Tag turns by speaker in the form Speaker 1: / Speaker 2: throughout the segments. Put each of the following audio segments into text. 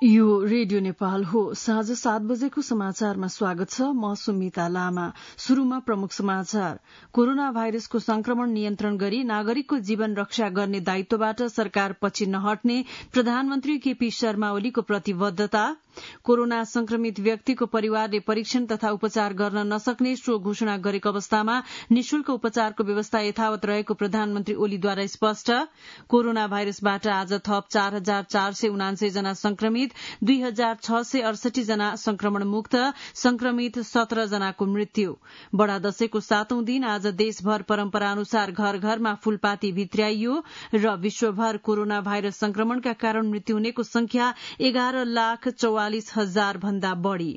Speaker 1: यो रेडियो नेपाल हो। साँझ 7 बजेको समाचारमा स्वागत छ। म सुमिता लामा। शुरूमा प्रमुख समाचार। कोरोना भाइरसको संक्रमण नियन्त्रण गरी नागरिकको जीवन रक्षा गर्ने दायित्वबाट सरकार पछि नहट्ने प्रधानमन्त्री केपी शर्मा ओलीको प्रतिबद्धता। कोरोना संक्रमित व्यक्तिको परिवारले परीक्षण तथा उपचार गर्न नसक्ने सो घोषणा गरेको अवस्थामा निशुल्क उपचारको व्यवस्था यथावत रहेको प्रधानमन्त्री ओलीद्वारा स्पष्ट। कोरोना भाइरसबाट आज थप 4,479 जना संक्रमित, 2,668 जना संक्रमण मुक्त, संक्रमित 17 जनाको मृत्यु। बडा दशैंको 7औं दिन आज देशभर परम्परा अनुसार घर घरमा फूलपाती भित्र्याइयो र विश्वभर कोरोना भाइरस संक्रमणका कारण मृत्यु हुनेको संख्या 11,44,000 भन्दा बढ़ी।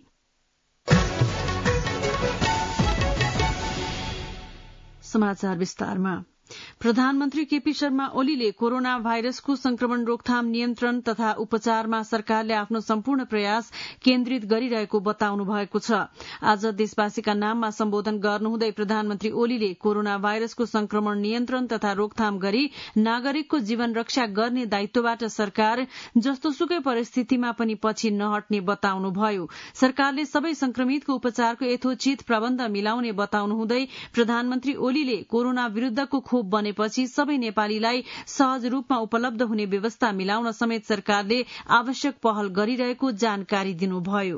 Speaker 1: समाचार विस्तारमा। प्रधानमन्त्री केपी शर्मा ओलीले कोरोना भाइरसको संक्रमण रोकथाम, नियन्त्रण तथा उपचारमा सरकारले आफ्नो सम्पूर्ण प्रयास केन्द्रित गरिरहेको बताउनु भएको छ। आज देशवासीका नाममा सम्बोधन गर्नुहुँदै प्रधानमन्त्री ओलीले कोरोना भाइरसको संक्रमण नियन्त्रण तथा रोकथाम गरी नागरिकको जीवन रक्षा गर्ने दायित्वबाट सरकार जस्तोसुकै परिस्थितिमा पनि पछि नहट्ने बताउनुभयो। सरकारले सबै संक्रमितको उपचारको यथोचित प्रबन्ध मिलाउने बताउनुहुँदै प्रधानमन्त्री ओलीले कोरोना विरूद्धको खोप बनेपछि सबै नेपालीलाई सहज रूपमा उपलब्ध हुने व्यवस्था मिलाउन समेत सरकारले आवश्यक पहल गरिरहेको जानकारी दिनुभयो।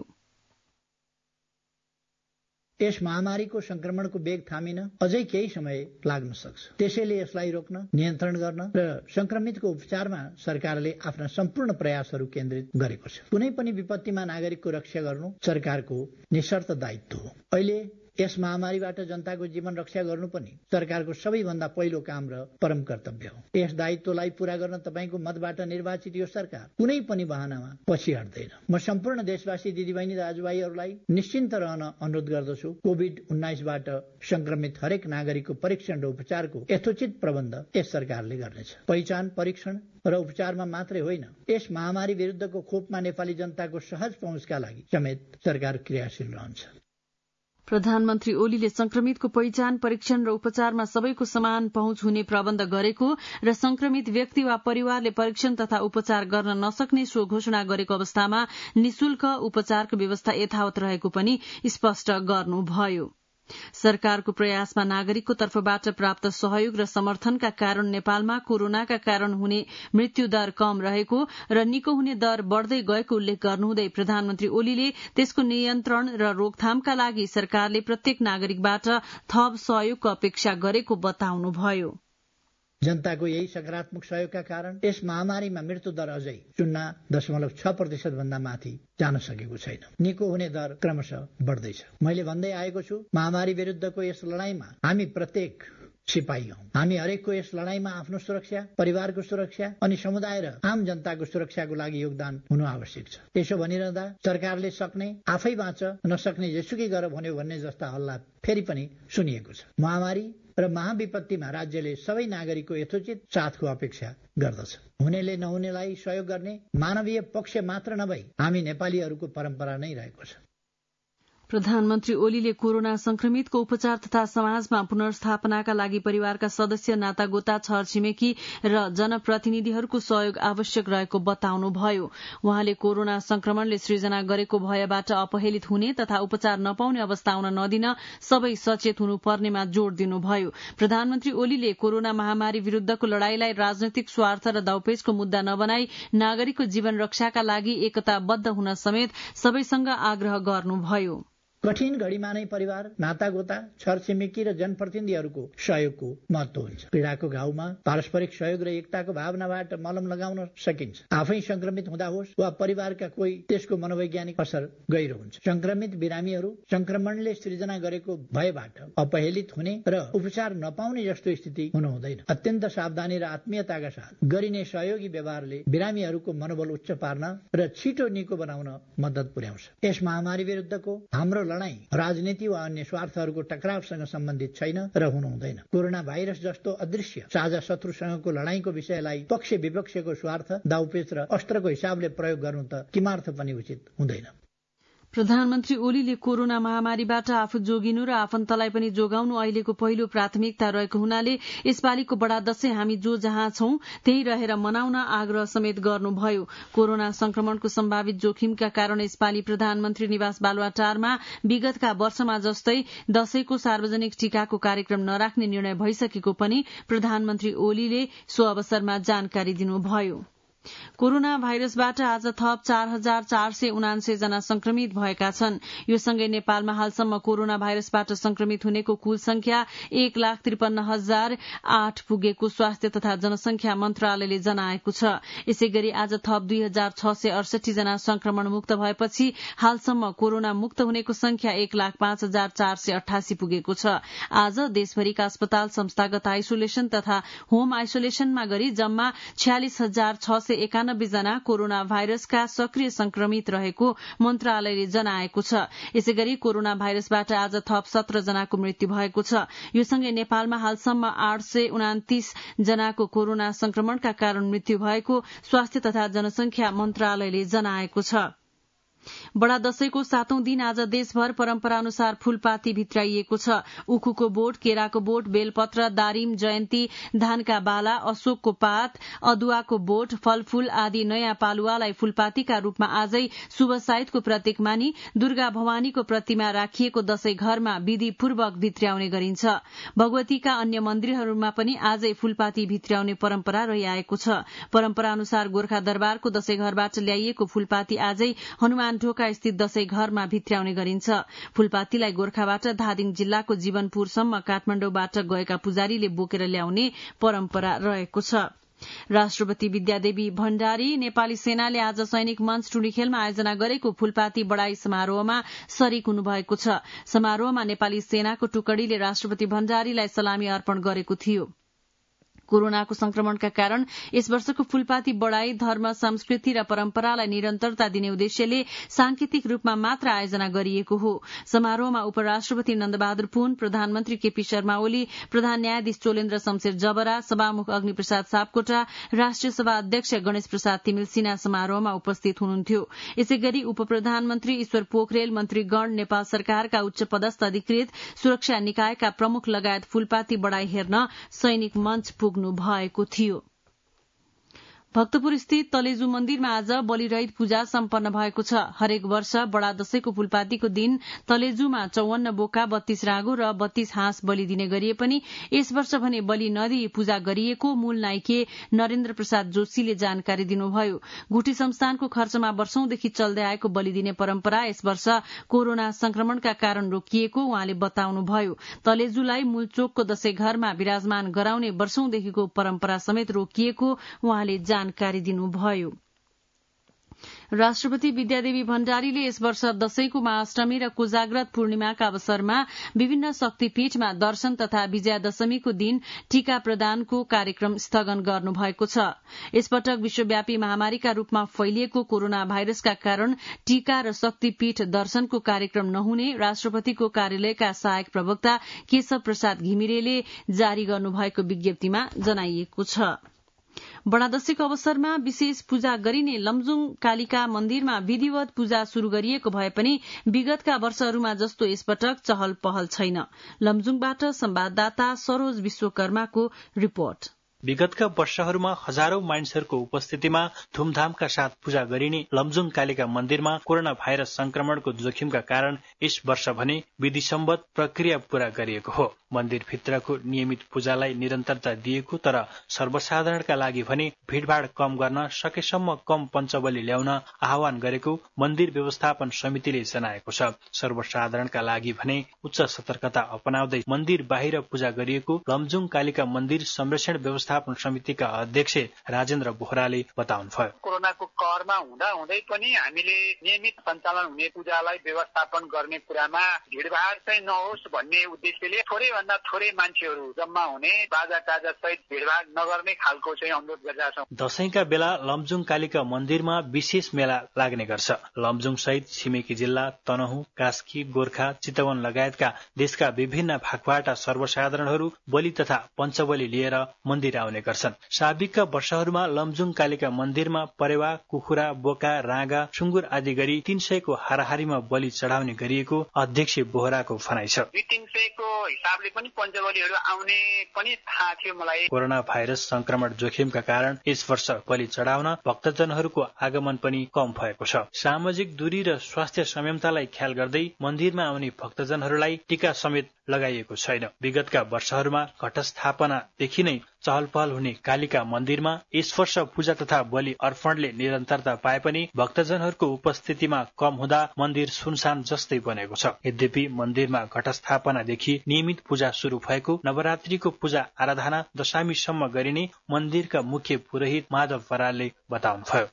Speaker 2: यस महामारीको संक्रमणको वेग थामिन अझै केही समय लाग्न सक्छ। त्यसैले यसलाई रोक्न, नियन्त्रण गर्न र संक्रमितको उपचारमा सरकारले आफ्ना सम्पूर्ण प्रयासहरू केन्द्रित गरेको छ। कुनै पनि विपत्तिमा नागरिकको रक्षा गर्नु सरकारको निशर्त दायित्व हो। अहिले यस महामारीबाट जनताको जीवन रक्षा गर्नु पनि सरकारको सबैभन्दा पहिलो काम र परम कर्तव्य हो। यस दायित्वलाई पूरा गर्न तपाईको मतबाट निर्वाचित यो सरकार कुनै पनि बहानामा पछि हट्दैन। म सम्पूर्ण देशवासी दिदीबहिनी दाजुभाइहरूलाई निश्चिन्त रहन अनुरोध गर्दछु। कोभिड-19बाट संक्रमित हरेक नागरिकको परीक्षण र उपचारको यथोचित प्रबन्ध यस सरकारले गर्नेछ। पहिचान, परीक्षण र उपचारमा मात्रै होइन, यस महामारी विरुद्धको खोपमा नेपाली जनताको सहज पहुँचका लागि समेत सरकार क्रियाशील रहन्छ।
Speaker 1: प्रधानमन्त्री ओलीले संक्रमितको पहिचान, परीक्षण र उपचारमा सबैको समान पहुँच हुने प्रबन्ध गरेको र संक्रमित व्यक्ति वा परिवारले परीक्षण तथा उपचार गर्न नसक्ने सो घोषणा गरेको अवस्थामा निशुल्क उपचारको व्यवस्था यथावत रहेको पनि स्पष्ट गर्नुभयो। सरकारको प्रयासमा नागरिकको तर्फबाट प्राप्त सहयोग र समर्थनका कारण नेपालमा कोरोनाका कारण हुने मृत्यु दर कम रहेको र निको हुने दर बढ़दै गएको उल्लेख गर्नुहुँदै प्रधानमन्त्री ओलीले त्यसको नियन्त्रण र रोकथामका लागि सरकारले प्रत्येक नागरिकबाट थप सहयोगको अपेक्षा गरेको बताउनुभयो।
Speaker 2: जनताको यही सकारात्मक सहयोगका कारण यस महामारीमा मृत्यु दर अझै 0.6% भन्दा माथि जान सकेको छैन। निको हुने दर क्रमशः बढ्दैछ। मैले भन्दै आएको छु, महामारी विरुद्धको यस लडाईँमा हामी प्रत्येक सिपाही हौं। हामी हरेकको यस लडाईँमा आफ्नो सुरक्षा, परिवारको सुरक्षा अनि समुदाय र आम जनताको सुरक्षाको लागि योगदान हुनु आवश्यक छ। त्यसो भनिरहँदा सरकारले सक्ने आफै बाँच, नसक्ने जेसुकै गर भन्यो भन्ने जस्ता हल्ला फेरि पनि सुनिएको छ। महामारी र महाविपत्तिमा राज्यले सबै नागरिकको यथोचित साथको अपेक्षा गर्दछ। हुनेले नहुनेलाई सहयोग गर्ने मानवीय पक्ष मात्र नभई हामी नेपालीहरूको परम्परा नै रहेको छ।
Speaker 1: प्रधानमन्त्री ओलीले कोरोना संक्रमितको उपचार तथा समाजमा पुनर्स्थापनाका लागि परिवारका सदस्य, नातागोता, छरछिमेकी र जनप्रतिनिधिहरूको सहयोग आवश्यक रहेको बताउनुभयो। उहाँले कोरोना संक्रमणले सृजना गरेको भयबाट अपहेलित हुने तथा उपचार नपाउने अवस्था आउन नदिन सबै सचेत हुनुपर्नेमा जोड़ दिनुभयो। प्रधानमन्त्री ओलीले कोरोना महामारी विरूद्धको लड़ाईलाई राजनैतिक स्वार्थ र दाउपेचको मुद्दा नबनाई नागरिकको जीवन रक्षाका लागि एकताबद्ध हुन समेत सबैसँग आग्रह गर्नुभयो।
Speaker 2: कठिन घड़ीमा नै परिवार, नातागोता, छरछिमेकी र जनप्रतिनिधिहरूको सहयोगको महत्व हुन्छ। पीड़ाको घाउमा पारस्परिक सहयोग र एकताको भावनाबाट मलम लगाउन सकिन्छ। आफै संक्रमित हुँदा होस् वा परिवारका कोही, त्यसको मनोवैज्ञानिक असर गहिरो हुन्छ। संक्रमित बिरामीहरू संक्रमणले सृजना गरेको भयबाट अपहेलित हुने र उपचार नपाउने जस्तो स्थिति हुनु हुँदैन। अत्यन्त सावधानी र आत्मीयताका साथ गरिने सहयोगी व्यवहारले बिरामीहरूको मनोबल उच्च पार्न र छिटो निको बनाउन मद्दत पुर्याउँछ। यस महामारी विरुद्धको हाम्रो लडाईँ राजनीति वा अन्य स्वार्थहरूको टकरावसँग सम्बन्धित छैन र हुनु हुँदैन। कोरोना भाइरस जस्तो अदृश्य साझा शत्रुसँगको लडाईँको विषयलाई पक्ष विपक्षको स्वार्थ, दाउपेच र अस्त्रको हिसाबले प्रयोग गर्नु त किमार्थ पनि उचित हुँदैन।
Speaker 1: प्रधानमन्त्री ओलीले कोरोना महामारीबाट आफू जोगिनु र आफन्तलाई पनि जोगाउनु अहिलेको पहिलो प्राथमिकता रहेको हुनाले यसपालिको बडा दशैं हामी जो जहाँ छौं त्यही रहेर मनाउन आग्रह समेत गर्नुभयो। कोरोना संक्रमणको सम्भावित जोखिमका कारण यसपालि प्रधानमन्त्री निवास बालुवाटारमा विगतका वर्षमा जस्तै दशैंको सार्वजनिक टीकाको कार्यक्रम नराख्ने निर्णय भइसकेको पनि प्रधानमन्त्री ओलीले सो अवसरमा जानकारी दिनुभयो। कोरोना भाइरसबाट आज थप 4,479 जना संक्रमित भएका छन्। यो सँगै नेपालमा हालसम्म कोरोना भाइरसबाट संक्रमित हुनेको कुल संख्या 1,53,008 पुगेको स्वास्थ्य तथा जनसंख्या मन्त्रालयले जनाएको छ। यसै गरी आज थप 2,668 जना संक्रमण मुक्त भएपछि हालसम्म कोरोना मुक्त हुनेको संख्या 1,05,488 पुगेको छ। आज देशभरिका अस्पताल संस्थागत आइसोलेशन तथा होम आइसोलेशनमा गरी जम्मा 46,691 जना कोरोना भाइरसका सक्रिय संक्रमित रहेको मन्त्रालयले जनाएको छ। यसै गरी कोरोना भाइरसबाट आज थप 17 जनाको मृत्यु भएको छ। यो सँगै नेपालमा हालसम्म 829 जनाको कोरोना संक्रमणका कारण मृत्यु भएको स्वास्थ्य तथा जनसंख्या मन्त्रालयले जनाएको छ। बडा दशैंको 7औं दिन आज देशभर परम्परा अनुसार फूलपाती भित्राइएको छ। उखुको बोट, केराको बोट, बेलपत्र, दारिम, जयन्ती, धानका बाला, अशोकको पात, अदुवाको बोट, फलफूल आदि नयाँ पालुवालाई फूलपातीका रूपमा आजै शुभ साइतको प्रतीक मानी दुर्गा भवानीको प्रतिमा राखिएको दशैं घरमा विधिपूर्वक भित्र्याउने गरिन्छ। भगवतीका अन्य मन्दिरहरूमा पनि आजै फूलपाती भित्र्याउने परम्परा रहिआएको छ। परम्परा अनुसार गोर्खा दरबारको दशैं घरबाट ल्याइएको फूलपाती आजै हनुमान ढोका स्थित दशैं घरमा भित्र्याउने गरिन्छ। फूलपातीलाई गोर्खाबाट धादिङ जिल्लाको जीवनपुरसम्म काठमाडौँबाट गएका पुजारीले बोकेर ल्याउने परम्परा रहेको छ। राष्ट्रपति विद्यादेवी भण्डारी नेपाली सेनाले आज सैनिक मञ्च टुँडीखेलमा आयोजना गरेको फूलपाती बढाई समारोहमा शरीक हुनुभएको छ। समारोहमा नेपाली सेनाको टुकडीले राष्ट्रपति भण्डारीलाई सलामी अर्पण गरेको थियो। कोरोनाको संक्रमणका कारण यस वर्षको फूलपाती बढाई धर्म, संस्कृति र परम्परालाई निरन्तरता दिने उद्देश्यले सांकेतिक रूपमा मात्र आयोजना गरिएको हो। समारोहमा उपराष्ट्रपति नन्दबहादुर पुन, प्रधानमन्त्री केपी शर्मा ओली, प्रधान न्यायाधीश चोलेन्द्र शमशेर जबरा, सभामुख अग्निप्रसाद सापकोटा, राष्ट्रिय सभा अध्यक्ष गणेश प्रसाद तिमिल सिन्हा समारोहमा उपस्थित हुनुहुन्थ्यो। यसै गरी उप प्रधानमन्त्री ईश्वर पोखरेल, मन्त्रीगण, नेपाल सरकारका उच्च पदस्थ अधिकृत, सुरक्षा निकायका प्रमुख लगायत फूलपाती बढाई हेर्न सैनिक मञ्च भएको थियो। भक्तपुर स्थित तलेजु मन्दिरमा आज बलिरहित पूजा सम्पन्न भएको छ। हरेक वर्ष बडा दशैंको फूलपातीको दिन तलेजुमा 54 बोका, 32 रागो र 32 हाँस बलि दिने गरिए पनि यस वर्ष भने बलि नदिई पूजा गरिएको मूल नाइके नरेन्द्र प्रसाद जोशीले जानकारी दिनुभयो। गुठी संस्थानको खर्चमा वर्षौंदेखि चल्दै आएको बलि दिने परम्परा यस वर्ष कोरोना संक्रमणका कारण रोकिएको उहाँले बताउनुभयो। तलेजुलाई मूलचोकको दशैं घरमा विराजमान गराउने वर्षौंदेखिको परम्परा समेत रोकिएको उहाँले जानकारी दिनुभयो। राष्ट्रपति विद्यादेवी भण्डारीले यस वर्ष दशैंको महाअष्टमी र कोजाग्रत पूर्णिमाका अवसरमा विभिन्न शक्तिपीठमा दर्शन तथा विजयादशमीको दिन टीका प्रदानको कार्यक्रम स्थगन गर्नुभएको छ। यसपटक विश्वव्यापी महामारीका रूपमा फैलिएको कोरोना भाइरसका कारण टीका र शक्तिपीठ दर्शनको कार्यक्रम नहुने राष्ट्रपतिको कार्यालयका सहायक प्रवक्ता केशव प्रसाद घिमिरेले जारी गर्नुभएको विज्ञप्तिमा जनाइएको छ। बडा दशैंको अवसरमा विशेष पूजा गरिने लमजुङ कालिका मन्दिरमा विधिवत पूजा शुरू गरिएको भए पनि विगतका वर्षहरूमा जस्तो यसपटक चहल पहल छैन। लमजुङबाट संवाददाता सरोज विश्वकर्माको रिपोर्ट।
Speaker 3: विगतका वर्षहरूमा हजारौं मानिसहरूको उपस्थितिमा धूमधामका साथ पूजा गरिने लमजुङ कालिका मन्दिरमा कोरोना भाइरस संक्रमणको जोखिमका कारण यस वर्ष भने विधिसम्मत प्रक्रिया पूरा गरिएको हो। मन्दिरभित्रको नियमित पूजालाई निरन्तरता दिएको तर सर्वसाधारणका लागि भने भीड़भाड़ कम गर्न सकेसम्म कम पञ्चबली ल्याउन आह्वान गरेको मन्दिर व्यवस्थापन समितिले जनाएको छ। सर्वसाधारणका लागि भने उच्च सतर्कता अपनाउँदै मन्दिर बाहिर पूजा गरिएको लमजुङ कालिका मन्दिर संरक्षण व्यवस्थापन समितिका अध्यक्ष राजेन्द्र बोहराले बताउनुभयो।
Speaker 4: कोरोनाको कहरमा हुँदा हुँदै पनि हामीले नियमित सञ्चालन हुने पूजालाई व्यवस्थापन गर्ने कुरामा भीड़भाड़ चाहिँ नहोस् भन्ने उद्देश्यले थोरै भन्दा थोरै मान्छेहरू जम्मा हुने बाजा गाजा सहित भीड़भाड़ नगर्ने खालको चाहिँ अनुरोध गरिरहेका छौं।
Speaker 3: दशैंका बेला लमजुङ कालिका मन्दिरमा विशेष मेला लाग्ने गर्छ। लमजुङ सहित छिमेकी जिल्ला तनहुँ, कास्की, गोर्खा, चितवन लगायतका देशका विभिन्न भागबाट सर्वसाधारणहरू बलि तथा पञ्चबली लिएर मन्दिर बाहिर आउने गर्छन्। साबिकका वर्षहरूमा लमजुङ कालिका मन्दिरमा परेवा, कुखुरा, बोका, राँगा, सुँगुर आदि गरी 300 को हाराहारीमा बलि चढाउने गरिएको अध्यक्ष बोहराको भनाइ छ।
Speaker 4: 300 को हिसाबले पनि पञ्चबलीहरू आउने पनि थाहा थियो मलाई।
Speaker 3: कोरोना भाइरस संक्रमण जोखिमका कारण यस वर्ष बलि चढाउन भक्तजनहरूको आगमन पनि कम भएको छ। सामाजिक दूरी र स्वास्थ्य संयमतालाई ख्याल गर्दै मन्दिरमा आउने भक्तजनहरूलाई टीका समेत लगाइएको छैन। विगतका वर्षहरूमा घटस्थापनादेखि नै चहल पहल हुने कालिका मन्दिरमा यस वर्ष पूजा तथा बलि अर्पणले निरन्तरता पाए पनि भक्तजनहरूको उपस्थितिमा कम हुँदा मन्दिर सुनसान जस्तै बनेको छ। यद्यपि मन्दिरमा घटस्थापनादेखि नियमित पूजा शुरू भएको, नवरात्रिको पूजा आराधना दशमीसम्म गरिने मन्दिरका मुख्य पुरोहित माधव बरालले बताउनुभयो।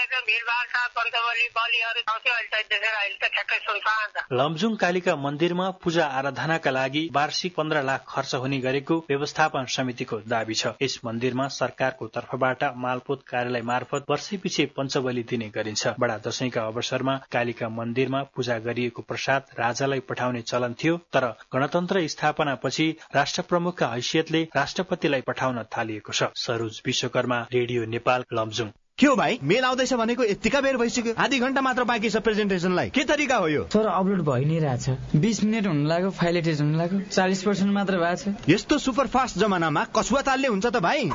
Speaker 3: लमजुङ कालिका मन्दिरमा पूजा आराधनाका लागि वार्षिक 15 लाख खर्च हुने गरेको व्यवस्थापन समितिको दावी छ। यस मन्दिरमा सरकारको तर्फबाट मालपोत कार्यालय मार्फत वर्षैपछि पञ्चबली दिने गरिन्छ। बडा दशैंका अवसरमा कालिका मन्दिरमा पूजा गरिएको प्रसाद राजालाई पठाउने चलन थियो, तर गणतन्त्र स्थापनापछि राष्ट्र प्रमुखका हैसियतले राष्ट्रपतिलाई पठाउन थालिएको छ। सरोज विश्वकर्मा, रेडियो नेपाल, लमजुङ।
Speaker 5: के हो भाइ, मेल आउँदैछ भनेको यतिका बेर भइसक्यो, आधी घण्टा मात्र बाँकी छ प्रेजेन्टेसनलाई। के तरिका हो यो?
Speaker 6: सर अपलोड भइ नै रहेछ, 20 मिनेट हुन लाग्यो, फाइल एटेच हुन लाग्यो, 40% मात्र भएको छ।
Speaker 5: यस्तो सुपर फास्ट जमानामा कसुवा तालले हुन्छ त भाइ?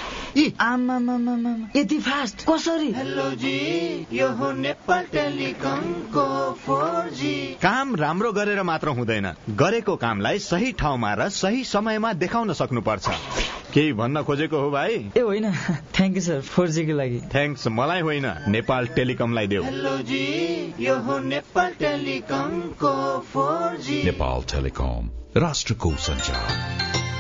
Speaker 6: आमामामामा यति फास्ट कसरी?
Speaker 7: हेलो जी, यो हो नेपाल टेलिकमको 4G।
Speaker 5: काम राम्रो गरेर मात्र हुँदैन, गरेको कामलाई सही ठाउँमा र सही समयमा देखाउन सक्नुपर्छ। केही भन्न खोजेको हो भाइ?
Speaker 6: ए होइन, थ्याङ्क यू सर 4G को लागि।
Speaker 5: थ्याङ्क्स मलाई होइन, नेपाल टेलिकमलाई देऊ।
Speaker 7: हेलो जी, यो हो नेपाल टेलिकमको 4G।
Speaker 8: नेपाल टेलिकम, राष्ट्रको सञ्चार।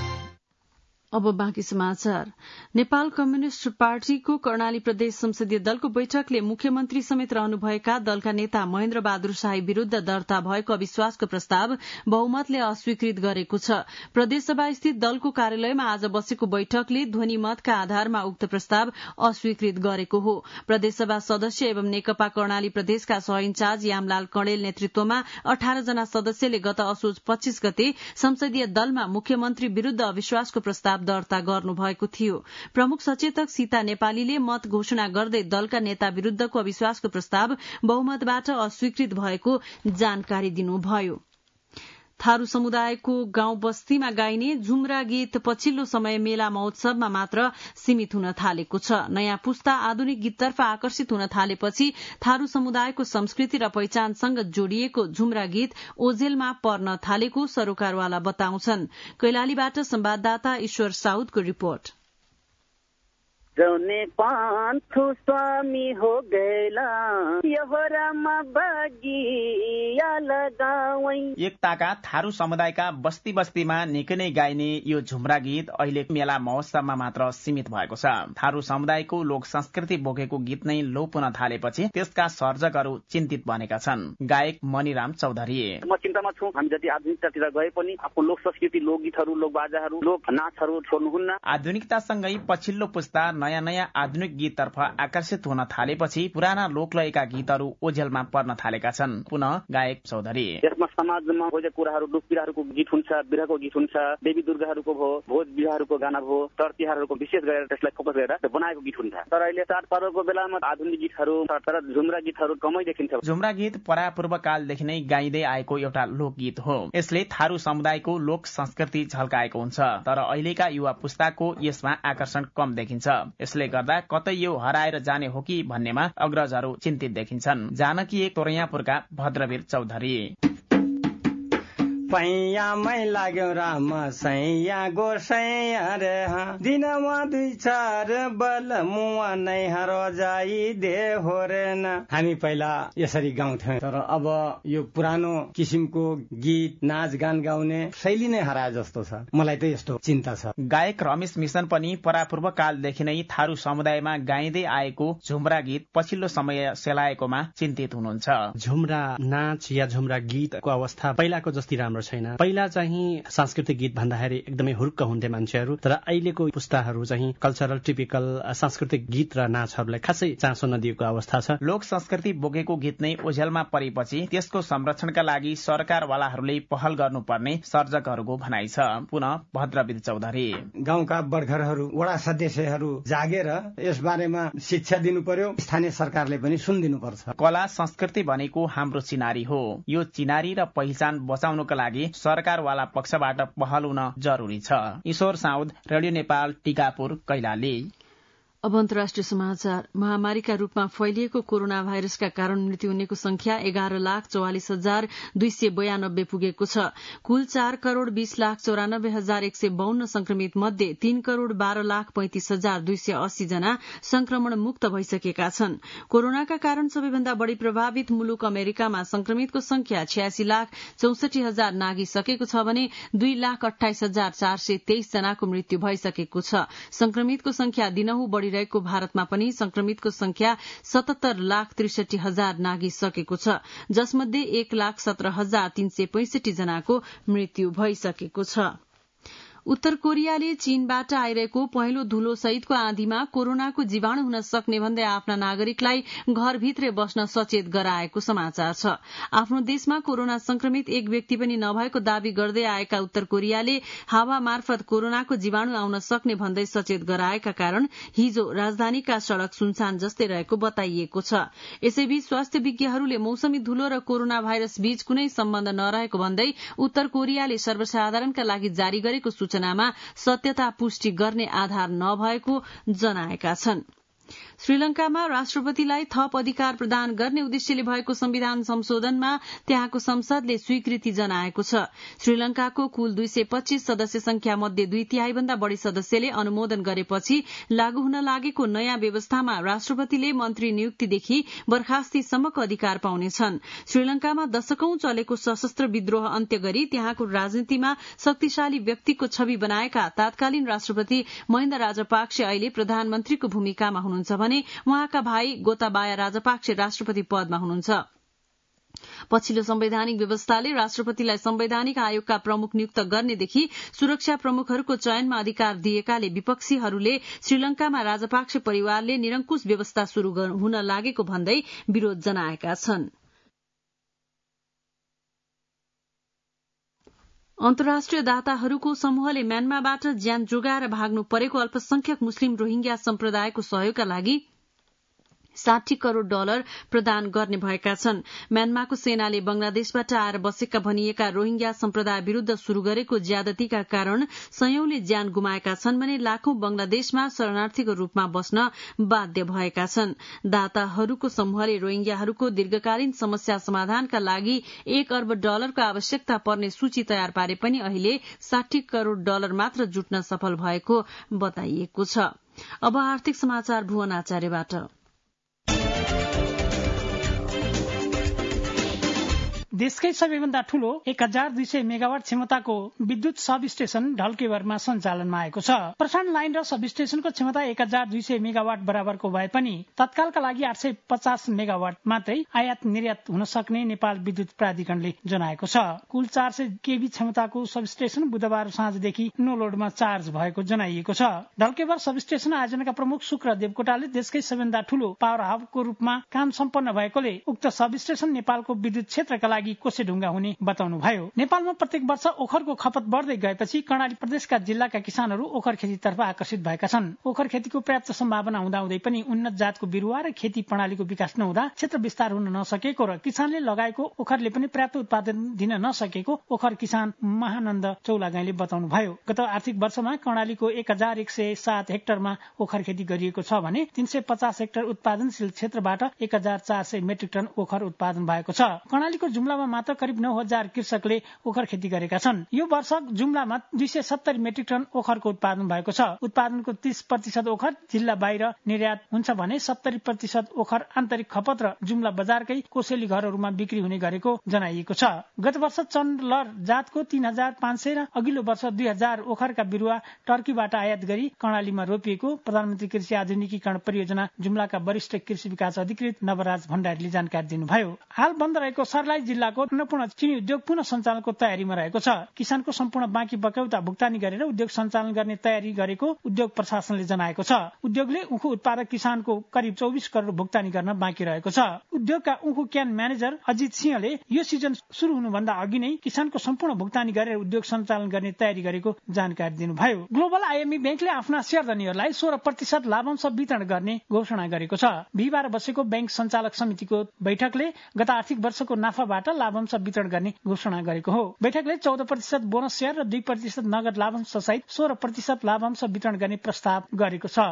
Speaker 1: अब बाँकी समाचार। नेपाल कम्युनिष्ट पार्टीको कर्णाली प्रदेश संसदीय दलको बैठकले मुख्यमन्त्री समेत रहनुभएका दलका नेता महेन्द्र बहादुर शाही विरूद्ध दर्ता भएको अविश्वासको प्रस्ताव बहुमतले अस्वीकृत गरेको छ। प्रदेशसभा स्थित दलको कार्यालयमा आज बसेको बैठकले ध्वनिमतका आधारमा उक्त प्रस्ताव अस्वीकृत गरेको हो। प्रदेशसभा सदस्य एवं नेकपा कर्णाली प्रदेशका सहइन्चार्ज यामलाल कणेल नेतृत्वमा 18 जना सदस्यले गत असोज 25 गते संसदीय दलमा मुख्यमन्त्री विरूद्ध अविश्वासको प्रस्ताव दर्ता गर्नुभएको थियो। प्रमुख सचेतक सीता नेपालीले मत घोषणा गर्दै दलका नेता विरूद्धको अविश्वासको प्रस्ताव बहुमतबाट अस्वीकृत भएको जानकारी दिनुभयो। थारू समुदायको गाउँ बस्तीमा गाइने झुम्रा गीत पछिल्लो समय मेला महोत्सवमा मात्र सीमित हुन थालेको छ। नयाँ पुस्ता आधुनिक गीततर्फ आकर्षित हुन थालेपछि थारू समुदायको संस्कृति र पहिचानसँग जोडिएको झुम्रा गीत ओझेलमा पर्न थालेको सरोकारवाला बताउँछन्। कैलालीबाट संवाददाता ईश्वर साउदको रिपोर्ट।
Speaker 9: जौने पान्थु स्वामी हो गएला यहोरामा बागिया लगावै।
Speaker 10: एकताका थारू समुदायका बस्ती बस्तीमा निकै नै गाइने यो झुम्रा गीत अहिले मेला महोत्सवमा मात्र सीमित भएको छ। थारू समुदायको लोक संस्कृति बोकेको गीत नै लोप हुन थालेपछि त्यसका सर्जकहरू चिन्तित बनेका छन्। गायक मणिराम चौधरी,
Speaker 9: म चिन्तामा छु। हामी जति आधुनिकतातिर गए पनि आफ्नो लोक संस्कृति, लोकगीतहरू, लोकबाजाहरू, लोक नाचहरू छोड्नुहुन्न।
Speaker 10: आधुनिकतासँगै पछिल्लो पुस्ता नयाँ नयाँ आधुनिक गीततर्फ आकर्षित हुन थालेपछि पुराना लोकलयका गीतहरू ओझेलमा पर्न थालेका छन्। पुनः गायक चौधरी,
Speaker 9: यसमा समाजमा भएका कुराहरू, लोकप्रियहरूको गीत हुन्छ, बिरहको गीत हुन्छ, देवी दुर्गाहरूको भयो, भोज बिहारको गाना भयो, तर तिहारहरूको विशेष गरेर त्यसलाई फोकस गरेर बनाएको गीत हुन्छ। तर अहिले चाडपर्वको बेलामा आधुनिक गीतहरू, तर झुम्रा गीतहरू कमै देखिन्छ।
Speaker 10: झुम्रा गीत परापूर्व कालदेखि नै गाइँदै आएको एउटा लोकगीत हो। यसले थारू समुदायको लोक संस्कृति झल्काएको हुन्छ, तर अहिलेका युवा पुस्ताको यसमा आकर्षण कम देखिन्छ। यसले गर्दा कतै यो हराएर जाने हो कि भन्नेमा अग्रजहरू चिन्तित देखिन्छन्। जानकी तोरैयापुरका भद्रवीर चौधरी,
Speaker 11: पैयामै लाग्यो राम सैया गोसैया रे दिनमा 2-4 बल मुआ नै हरो जाई दे हो रे न। हामी पहिला यसरी गाउँथ्यौं, तर अब यो पुरानो किसिमको गीत नाच गान गाउने शैली नै हराए जस्तो छ। मलाई त यस्तो चिन्ता छ।
Speaker 10: गायक रमेश मिशन पनि परापूर्व कालदेखि नै थारू समुदायमा गाइँदै आएको झुम्रा गीत पछिल्लो समय सेलाएकोमा चिन्तित हुनुहुन्छ।
Speaker 12: झुम्रा नाच या झुम्रा गीतको अवस्था पहिलाको जति राम्रो राम्रो छैन। पहिला चाहिँ सांस्कृतिक गीत भन्दाखेरि एकदमै हुर्क हुन्थे मान्छेहरू, तर अहिलेको पुस्ताहरू चाहिँ कल्चरल टिपिकल सांस्कृतिक गीत र नाचहरूलाई खासै चासो नदिएको अवस्था छ।
Speaker 10: लोक संस्कृति बोकेको गीत नै ओझेलमा परेपछि त्यसको संरक्षणका लागि सरकारवालाहरूले पहल गर्नुपर्ने सर्जकहरूको भनाइ छ। पुनः भद्रविद चौधरी,
Speaker 11: गाउँका बडघरहरू, वडा सदस्यहरू जागेर यस बारेमा शिक्षा दिनु पर्यो, स्थानीय सरकारले पनि सुनिदिनु पर्छ।
Speaker 10: कला संस्कृति भनेको हाम्रो चिनारी हो। यो चिनारी र पहिचान बचाउनको लागि सरकारवाला पक्षबाट पहल हुन जरुरी छ। ईश्वर साउद, रेडियो नेपाल, टिकापुर, कैलाली।
Speaker 1: अब अन्तर्राष्ट्रिय समाचार। महामारीका रूपमा फैलिएको कोरोना भाइरसका कारण मृत्यु हुनेको संख्या 11,44,292 पुगेको छ। कुल 4,20,94,152 संक्रमित मध्ये 3,12,35,280 जना संक्रमण मुक्त भइसकेका छन्। कोरोनाका कारण सबैभन्दा बढ़ी प्रभावित मुलुक अमेरिकामा संक्रमितको संख्या 86,64,000 नागिसकेको छ भने 2,28,423 जनाको मृत्यु भइसकेको छ। संक्रमितको संख्या दिनहुँ बढ़ी रहेको भारतमा पनि संक्रमितको संख्या 77,63,000 नागिसकेको छ, जसमध्ये 1,17,365 जनाको मृत्यु भइसकेको छ। उत्तर कोरियाले चीनबाट आइरहेको पहिलो धुलो सहितको आँधीमा कोरोनाको जीवाणु हुन सक्ने भन्दै आफ्ना नागरिकलाई घरभित्रै बस्न सचेत गराएको समाचार छ। आफ्नो देशमा कोरोना संक्रमित एक व्यक्ति पनि नभएको दावी गर्दै आएका उत्तर कोरियाले हावा मार्फत कोरोनाको जीवाणु आउन सक्ने भन्दै सचेत गराएका कारण हिजो राजधानीका सड़क सुनसान जस्तै रहेको बताइएको छ। यसैबीच स्वास्थ्य विज्ञहरूले मौसमी धुलो र कोरोना भाइरस बीच कुनै सम्बन्ध नरहेको भन्दै उत्तर कोरियाले सर्वसाधारणका लागि जारी गरेको सूचनामा सत्यता पुष्टि गर्ने आधार नभएको जनाएका छन्। श्रीलंकामा राष्ट्रपतिलाई थप अधिकार प्रदान गर्ने उद्देश्यले भएको संविधान संशोधनमा त्यहाँको संसदले स्वीकृति जनाएको छ। श्रीलंकाको कुल 225 सदस्य संख्या मध्ये 2/3 भन्दा बढ़ी सदस्यले अनुमोदन गरेपछि लागू हुन लागेको नयाँ व्यवस्थामा राष्ट्रपतिले मन्त्री नियुक्तिदेखि बर्खास्तीसम्मको अधिकार पाउनेछन्। श्रीलंकामा दशकौं चलेको सशस्त्र विद्रोह अन्त्य गरी त्यहाँको राजनीतिमा शक्तिशाली व्यक्तिको छवि बनाएका तत्कालीन राष्ट्रपति महेन्द्र राजपाक्से अहिले प्रधानमन्त्रीको भूमिकामा हुनुहुन्छ भने उहाँका भाइ गोताबाया राजपाक्से राष्ट्रपति पदमा हुनुहुन्छ। पछिल्लो संवैधानिक व्यवस्थाले राष्ट्रपतिलाई संवैधानिक आयोगका प्रमुख नियुक्त गर्नेदेखि सुरक्षा प्रमुखहरूको चयनमा अधिकार दिएकाले विपक्षीहरूले श्रीलंकामा राजपाक्से परिवारले निरंकुश व्यवस्था शुरू हुन लागेको भन्दै विरोध जनाएका छन्। अन्तर्राष्ट्रिय दाताहरूको समूहले म्यानमारबाट ज्यान जोगाएर भाग्नु परेको अल्पसंख्यक मुस्लिम रोहिंग्या सम्प्रदायको सहयोगका लागि $60 करोड़ प्रदान गर्ने भएका छन्। म्यानमारको सेनाले बंगलादेशबाट आएर बसेका भनिएका रोहिंग्या सम्प्रदाय विरूद्ध शुरू गरेको ज्यादतीका कारण सयौंले ज्यान गुमाएका छन् भने लाखौं बंगलादेशमा शरणार्थीको रूपमा बस्न बाध्य भएका छन्। दाताहरूको समूहले रोहिंग्याहरूको दीर्घकालीन समस्या समाधानका लागि $1 अर्ब को आवश्यकता पर्ने सूची तयार पारे पनि अहिले $60 करोड़ मात्र जुट्न सफल भएको बताइएको छ। अब आर्थिक समाचार भुवन आचार्यबाट।
Speaker 13: देशकै सबैभन्दा ठूलो 1200 मेगावाट क्षमताको विद्युत सब स्टेशन ढल्केवरमा सञ्चालनमा आएको छ। प्रसारण लाइन र सब स्टेशनको क्षमता 1200 मेगावाट बराबरको भए पनि तत्कालका लागि 850 मेगावाट मात्रै आयात निर्यात हुन सक्ने नेपाल विद्युत प्राधिकरणले जनाएको छ। कुल 400 केभी क्षमताको सब स्टेशन बुधबार साँझदेखि नो लोडमा चार्ज भएको जनाइएको छ। ढल्केवर सब स्टेशन आयोजनाका प्रमुख शुक्र देवकोटाले देशकै सबैभन्दा ठूलो पावर हाउसको रूपमा काम सम्पन्न भएकोले उक्त सब स्टेशन नेपालको विद्युत क्षेत्रका लागि कोसेढुङ्गा हुने बताउनु भयो। नेपालमा प्रत्येक वर्ष ओखरको खपत बढ्दै गएपछि कर्णाली प्रदेशका जिल्लाका किसानहरू ओखर खेतीतर्फ आकर्षित भएका छन्। ओखर खेतीको पर्याप्त सम्भावना हुँदाहुँदै पनि उन्नत जातको बिरुवा र खेती प्रणालीको विकास नहुँदा क्षेत्र विस्तार हुन नसकेको र किसानले लगाएको ओखरले पनि पर्याप्त उत्पादन दिन नसकेको ओखर किसान महानन्द चौलागाईले बताउनु भयो। गत आर्थिक वर्षमा कर्णालीको 1107 हेक्टरमा ओखर खेती गरिएको छ भने 350 हेक्टर उत्पादनशील क्षेत्रबाट 1400 मेट्रिक टन ओखर उत्पादन भएको छ। कर्णालीको जुम्लामा मात्र करिब 9000 कृषकले ओखर खेती गरेका छन्। यो वर्ष जुम्लामा 270 मेट्रिक टन ओखरको उत्पादन भएको छ। उत्पादनको 30% ओखर जिल्ला बाहिर निर्यात हुन्छ भने 70% ओखर आन्तरिक खपत र जुम्ला बजारकै कोसेली घरहरूमा बिक्री हुने गरेको जनाइएको छ। गत वर्ष चन्दलर जातको 3500 र अघिल्लो वर्ष 2000 ओखरका बिरुवा टर्कीबाट आयात गरी कर्णालीमा रोपिएको प्रधानमन्त्री कृषि आधुनिकीकरण परियोजना जुम्लाका वरिष्ठ कृषि विकास अधिकृत नवराज भण्डारीले जानकारी दिनुभयो। हाल बन्द रहेको सर्लाही जिल्ला जिल्लाको अन्नपूर्ण चिनी उद्योग पुनः सञ्चालनको तयारीमा रहेको छ। किसानको सम्पूर्ण बाँकी बक्यौता भुक्तानी गरेर उद्योग सञ्चालन गर्ने तयारी गरेको उद्योग प्रशासनले जनाएको छ। उद्योगले उखु उत्पादक किसानको करिब 24 करोड भुक्तानी गर्न बाँकी रहेको छ। उद्योगका उखु क्यान म्यानेजर अजित सिंहले यो सिजन शुरू हुनुभन्दा अघि नै किसानको सम्पूर्ण भुक्तानी गरेर उद्योग सञ्चालन गर्ने तयारी गरेको जानकारी दिनुभयो। ग्लोबल आइएमई ब्याङ्कले आफ्ना शेयरधनीहरूलाई 16% लाभांश वितरण गर्ने घोषणा गरेको छ। बिहिबार बसेको ब्याङ्क सञ्चालक समितिको बैठकले गत आर्थिक वर्षको नाफाबाट लाभांश वितरण गर्ने घोषणा गरेको हो। बैठकले 14% बोनस शेयर र 2% नगद लाभांश सहित 16% लाभांश वितरण गर्ने प्रस्ताव गरेको छ।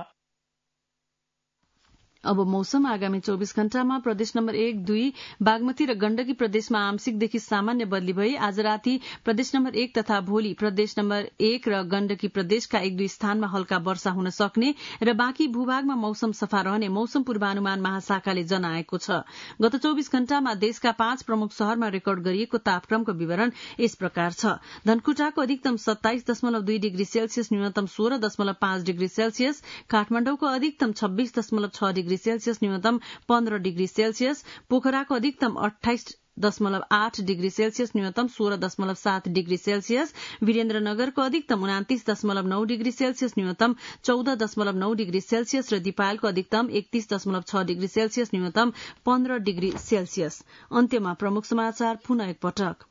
Speaker 1: अब मौसम। आगामी 24 घण्टामा प्रदेश नम्बर 1, 2 बागमती र गण्डकी प्रदेशमा आंशिकदेखि सामान्य बदली भई आज राति प्रदेश नम्बर 1 तथा भोलि प्रदेश नम्बर 1 र गण्डकी प्रदेशका 1-2 स्थानमा हल्का वर्षा हुन सक्ने र बाँकी भूभागमा मौसम सफा रहने मौसम पूर्वानुमान महाशाखाले जनाएको छ। गत 24 घण्टामा देशका 5 प्रमुख शहरमा रेकर्ड गरिएको तापक्रमको विवरण यस प्रकार छ। धनकुटाको अधिकतम 27.2 डिग्री सेल्सियस, न्यूनतम 16.5 डिग्री सेल्सियस, काठमाडौँको अधिकतम 26.6 डिग्री सेल्सियस, न्यूनतम 15 डिग्री सेल्सियस, पोखराको अधिकतम 28.8 डिग्री सेल्सियस, न्यूनतम 16.7 डिग्री सेल्सियस, वीरेन्द्रनगरको अधिकतम 29.9 डिग्री सेल्सियस, न्यूनतम 14.9 डिग्री सेल्सियस र दिपायलको अधिकतम 31.6 डिग्री सेल्सियस, न्यूनतम 15 डिग्री सेल्सियस। अन्त्यमा प्रमुख समाचार पुनः एकपटक।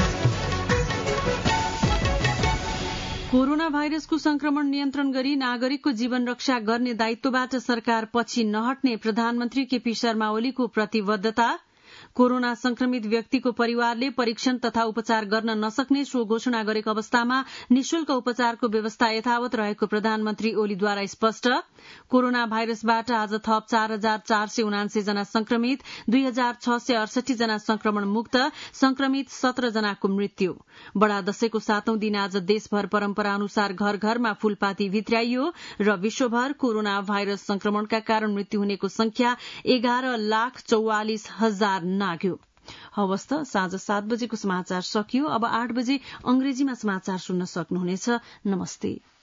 Speaker 1: कोरोना भाइरसको संक्रमण नियन्त्रण गरी नागरिकको जीवन रक्षा गर्ने दायित्वबाट सरकार पछि नहट्ने प्रधानमन्त्री केपी शर्मा ओलीको प्रतिबद्धता। कोरोना संक्रमित व्यक्तिको परिवारले परीक्षण तथा उपचार गर्न नसक्ने सो घोषणा गरेको अवस्थामा निशुल्क उपचारको व्यवस्था यथावत रहेको प्रधानमन्त्री ओलीद्वारा स्पष्ट। कोरोना भाइरसबाट आज थप 4,479 जना संक्रमित, 2,668 जना संक्रमण मुक्त, संक्रमित 17 जनाको मृत्यु। बडा दशैंको 7औं दिन आज देशभर परम्परा अनुसार घर घरमा फूलपाती भित्र्याइयो र विश्वभर कोरोना भाइरस संक्रमणका कारण मृत्यु हुनेको संख्या 11,44,000 नाग्यो। हवस् त साँझ 7 बजेको समाचार सकियो। अब 8 बजे अंग्रेजीमा समाचार सुन्न सक्नुहुनेछ। नमस्ते।